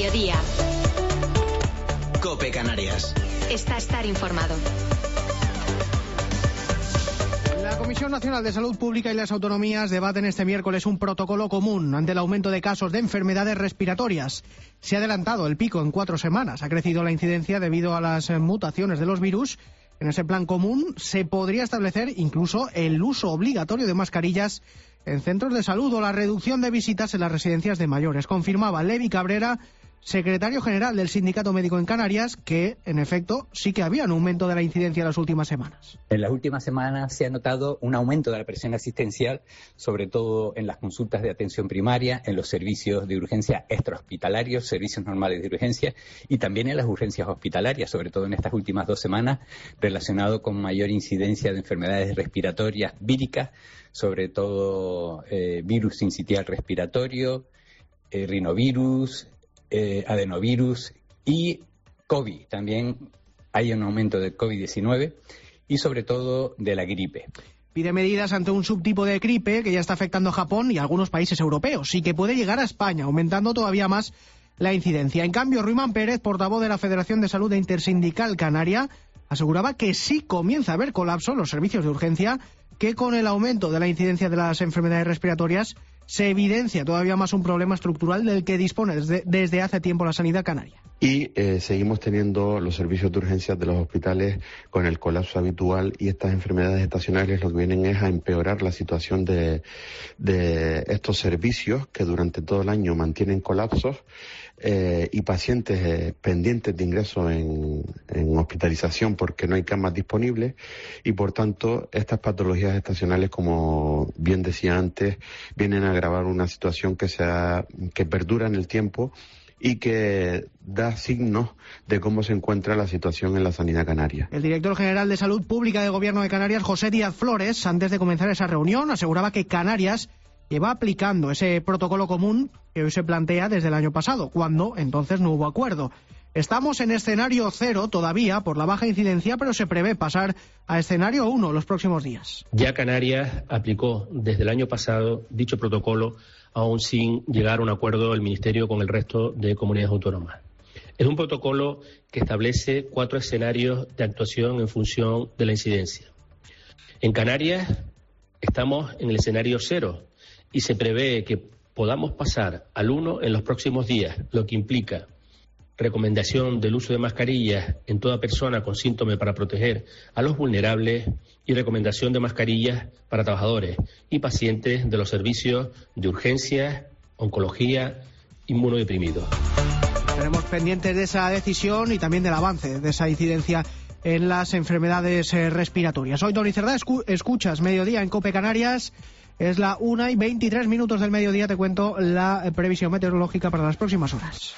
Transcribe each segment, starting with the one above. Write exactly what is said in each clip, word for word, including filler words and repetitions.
Mediodía. COPE Canarias. Está estar informado. La Comisión Nacional de Salud Pública y las autonomías debaten este miércoles un protocolo común ante el aumento de casos de enfermedades respiratorias. Se ha adelantado el pico en cuatro semanas. Ha crecido la incidencia debido a las mutaciones de los virus. En ese plan común se podría establecer incluso el uso obligatorio de mascarillas en centros de salud o la reducción de visitas en las residencias de mayores. Confirmaba Levi Cabrera, secretario general del Sindicato Médico en Canarias, que, en efecto, sí que había un aumento de la incidencia en las últimas semanas. En las últimas semanas se ha notado un aumento de la presión asistencial, sobre todo en las consultas de atención primaria, en los servicios de urgencia extrahospitalarios, servicios normales de urgencia, y también en las urgencias hospitalarias, sobre todo en estas últimas dos semanas, relacionado con mayor incidencia de enfermedades respiratorias víricas, sobre todo eh, virus sincitial respiratorio, eh, rinovirus, Eh, adenovirus y COVID. También hay un aumento de COVID diecinueve y sobre todo de la gripe. Pide medidas ante un subtipo de gripe que ya está afectando a Japón y a algunos países europeos y que puede llegar a España, aumentando todavía más la incidencia. En cambio, Ruimán Pérez, portavoz de la Federación de Salud Intersindical Canaria, aseguraba que sí comienza a haber colapso en los servicios de urgencia, que con el aumento de la incidencia de las enfermedades respiratorias se evidencia todavía más un problema estructural del que dispone desde, desde hace tiempo la sanidad canaria. Y eh, seguimos teniendo los servicios de urgencias de los hospitales con el colapso habitual, y estas enfermedades estacionales lo que vienen es a empeorar la situación de, de estos servicios que durante todo el año mantienen colapsos eh, y pacientes eh, pendientes de ingreso en, en hospitalización porque no hay camas disponibles, y por tanto estas patologías estacionales, como bien decía antes, vienen a agravar una situación que, sea, que perdura en el tiempo y que da signos de cómo se encuentra la situación en la sanidad canaria. El director general de Salud Pública del Gobierno de Canarias, José Díaz Flores, antes de comenzar esa reunión, aseguraba que Canarias lleva aplicando ese protocolo común que hoy se plantea desde el año pasado, cuando entonces no hubo acuerdo. Estamos en escenario cero todavía por la baja incidencia, pero se prevé pasar a escenario uno los próximos días. Ya Canarias aplicó desde el año pasado dicho protocolo, aún sin llegar a un acuerdo el Ministerio con el resto de comunidades autónomas. Es un protocolo que establece cuatro escenarios de actuación en función de la incidencia. En Canarias estamos en el escenario cero y se prevé que podamos pasar al uno en los próximos días, lo que implica recomendación del uso de mascarillas en toda persona con síntomas para proteger a los vulnerables y recomendación de mascarillas para trabajadores y pacientes de los servicios de urgencias, oncología, inmunodeprimidos. Estaremos pendientes de esa decisión y también del avance de esa incidencia en las enfermedades respiratorias. Hoy, Tony Cerdá, escu- escuchas Mediodía en COPE Canarias. Es la una y veintitrés minutos del mediodía. Te cuento la previsión meteorológica para las próximas horas.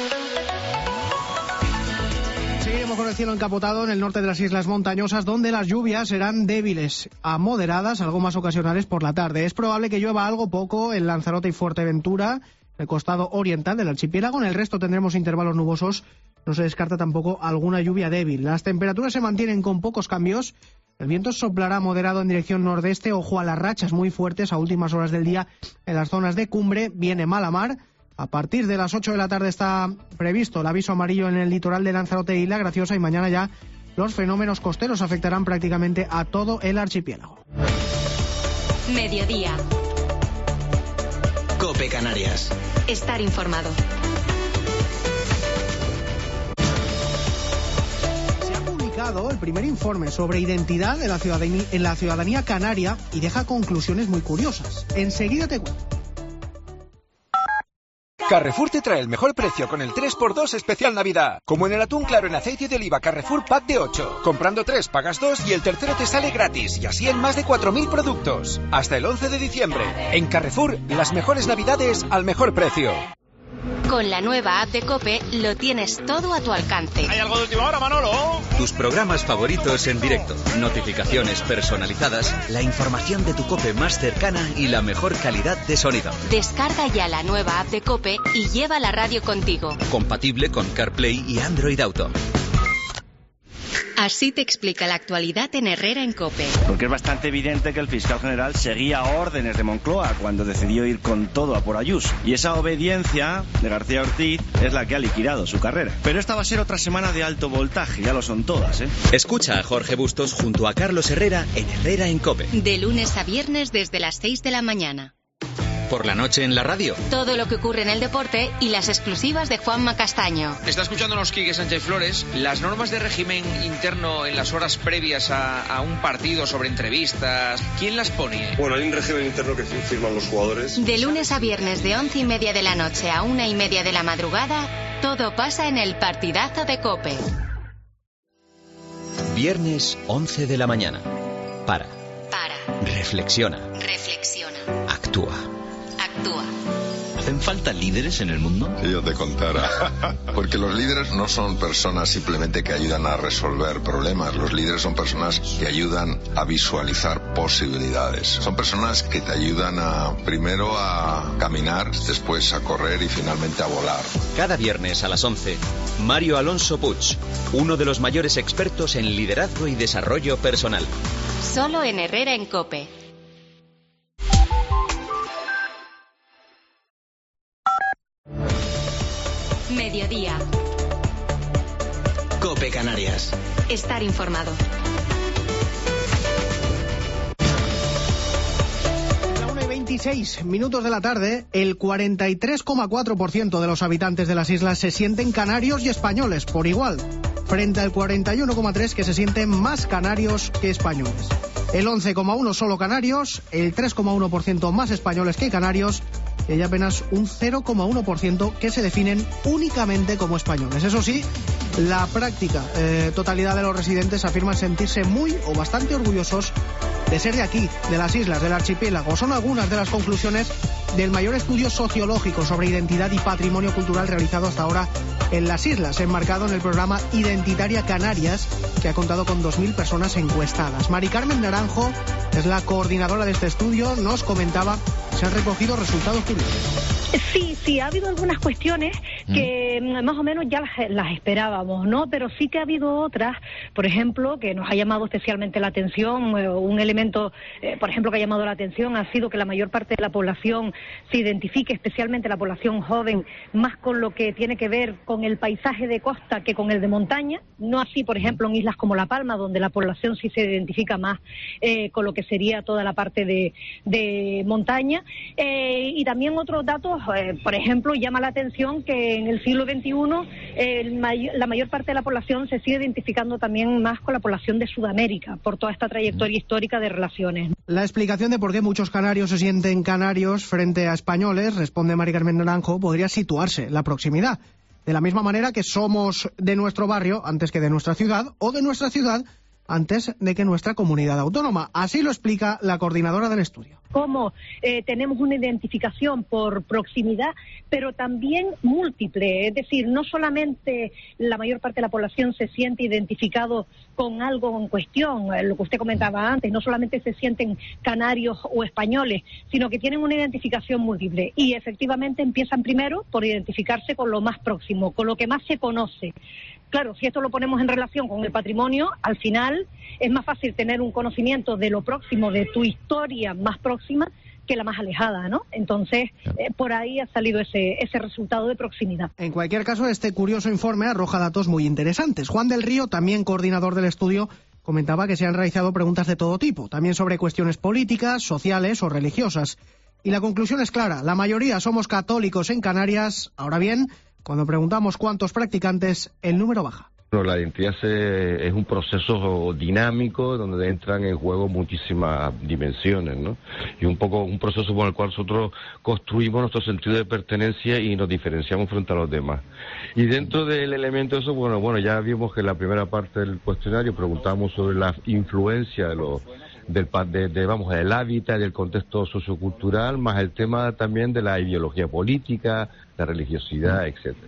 Seguiremos con el cielo encapotado en el norte de las islas montañosas, donde las lluvias serán débiles a moderadas, algo más ocasionales por la tarde. Es probable que llueva algo poco en Lanzarote y Fuerteventura, el costado oriental del archipiélago. En el resto tendremos intervalos nubosos. No se descarta tampoco alguna lluvia débil. Las temperaturas se mantienen con pocos cambios. El viento soplará moderado en dirección nordeste. Ojo a las rachas muy fuertes a últimas horas del día en las zonas de cumbre. Viene mala mar. A partir de las ocho de la tarde está previsto el aviso amarillo en el litoral de Lanzarote y La Graciosa, y mañana ya los fenómenos costeros afectarán prácticamente a todo el archipiélago. Mediodía. COPE Canarias. Estar informado. Se ha publicado el primer informe sobre identidad de la ciudadanía, en la ciudadanía canaria, y deja conclusiones muy curiosas. Enseguida te cuento. Carrefour te trae el mejor precio con el tres por dos especial Navidad. Como en el atún claro en aceite de oliva Carrefour Pack de ocho. Comprando tres pagas dos y el tercero te sale gratis. Y así en más de cuatro mil productos. Hasta el once de diciembre. En Carrefour, las mejores Navidades al mejor precio. Con la nueva app de COPE lo tienes todo a tu alcance. ¿Hay algo de última hora, Manolo? Tus programas favoritos en directo, notificaciones personalizadas, la información de tu COPE más cercana y la mejor calidad de sonido. Descarga ya la nueva app de COPE y lleva la radio contigo. Compatible con CarPlay y Android Auto. Así te explica la actualidad en Herrera en COPE. Porque es bastante evidente que el fiscal general seguía órdenes de Moncloa cuando decidió ir con todo a por Ayuso. Y esa obediencia de García Ortiz es la que ha liquidado su carrera. Pero esta va a ser otra semana de alto voltaje, ya lo son todas, ¿eh? Escucha a Jorge Bustos junto a Carlos Herrera en Herrera en COPE. De lunes a viernes desde las seis de la mañana. Por la noche en la radio. Todo lo que ocurre en el deporte y las exclusivas de Juanma Castaño. Está escuchándonos Quique Sánchez Flores. Las normas de régimen interno en las horas previas a, a un partido sobre entrevistas, ¿quién las pone? Bueno, hay un régimen interno que firman los jugadores. De lunes a viernes de once y media de la noche a una y media de la madrugada, todo pasa en el partidazo de COPE. Viernes once de la mañana. Para. Para. Reflexiona. Reflexiona. Actúa. Actúa. ¿Hacen falta líderes en el mundo? Si yo te contara. Porque los líderes no son personas simplemente que ayudan a resolver problemas. Los líderes son personas que ayudan a visualizar posibilidades. Son personas que te ayudan a, primero a caminar, después a correr y finalmente a volar. Cada viernes a las once, Mario Alonso Puig, uno de los mayores expertos en liderazgo y desarrollo personal. Solo en Herrera en COPE. Mediodía. COPE Canarias. Estar informado. A la una y veintiséis minutos de la tarde, el cuarenta y tres coma cuatro por ciento de los habitantes de las islas se sienten canarios y españoles por igual, frente al cuarenta y uno coma tres por ciento que se sienten más canarios que españoles. El once coma uno por ciento solo canarios, el tres coma uno por ciento más españoles que canarios, y hay apenas un cero coma uno por ciento que se definen únicamente como españoles. Eso sí, la práctica eh, totalidad de los residentes afirman sentirse muy o bastante orgullosos de ser de aquí, de las islas, del archipiélago. Son algunas de las conclusiones del mayor estudio sociológico sobre identidad y patrimonio cultural realizado hasta ahora en las islas, enmarcado en el programa Identitaria Canarias, que ha contado con dos mil personas encuestadas. Mari Carmen Naranjo es la coordinadora de este estudio, nos comentaba se han recogido resultados curiosos. Sí, sí, ha habido algunas cuestiones que mm. más o menos ya las, las esperábamos, ¿no? Pero sí que ha habido otras, por ejemplo, que nos ha llamado especialmente la atención. Eh, un elemento, eh, por ejemplo, que ha llamado la atención ha sido que la mayor parte de la población se identifique, especialmente la población joven, más con lo que tiene que ver con el paisaje de costa que con el de montaña. No así, por ejemplo, en islas como La Palma, donde la población sí se identifica más eh, con lo que sería toda la parte de, de montaña. Eh, y también otros datos, eh, por ejemplo, llama la atención que en el siglo veintiuno eh, el may- la mayor parte de la población se sigue identificando también más con la población de Sudamérica, por toda esta trayectoria histórica de relaciones. La explicación de por qué muchos canarios se sienten canarios frente a españoles, responde Mari Carmen Naranjo, podría situarse la proximidad. De la misma manera que somos de nuestro barrio antes que de nuestra ciudad, o de nuestra ciudad antes de que nuestra comunidad autónoma. Así lo explica la coordinadora del estudio. Cómo eh, tenemos una identificación por proximidad, pero también múltiple. Es decir, no solamente la mayor parte de la población se siente identificado con algo en cuestión, eh, lo que usted comentaba antes, no solamente se sienten canarios o españoles, sino que tienen una identificación múltiple. Y efectivamente empiezan primero por identificarse con lo más próximo, con lo que más se conoce. Claro, si esto lo ponemos en relación con el patrimonio, al final es más fácil tener un conocimiento de lo próximo, de tu historia más próxima, que la más alejada, ¿no? Entonces, eh, por ahí ha salido ese, ese resultado de proximidad. En cualquier caso, este curioso informe arroja datos muy interesantes. Juan del Río, también coordinador del estudio, comentaba que se han realizado preguntas de todo tipo, también sobre cuestiones políticas, sociales o religiosas. Y la conclusión es clara, la mayoría somos católicos en Canarias. Ahora bien, cuando preguntamos cuántos practicantes, el número baja. Bueno, la identidad se, es un proceso dinámico donde entran en juego muchísimas dimensiones, ¿no? Y un poco un proceso con el cual nosotros construimos nuestro sentido de pertenencia y nos diferenciamos frente a los demás. Y dentro del elemento de eso, bueno, bueno, ya vimos que en la primera parte del cuestionario preguntamos sobre la influencia de los del de, de, vamos, del hábitat, del contexto sociocultural, más el tema también de la ideología política, la religiosidad, etcétera.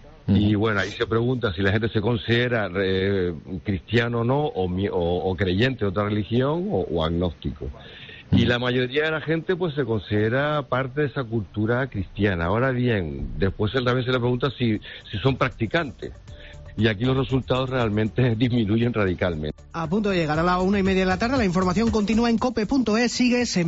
Y bueno, ahí se pregunta si la gente se considera eh, cristiano o no, o, o, o creyente de otra religión, o, o agnóstico. Y la mayoría de la gente pues se considera parte de esa cultura cristiana. Ahora bien, después también se le pregunta si, si son practicantes. y aquí los resultados realmente disminuyen radicalmente. A punto de llegar a la una y media de la tarde, la información continúa en cope punto es, sigue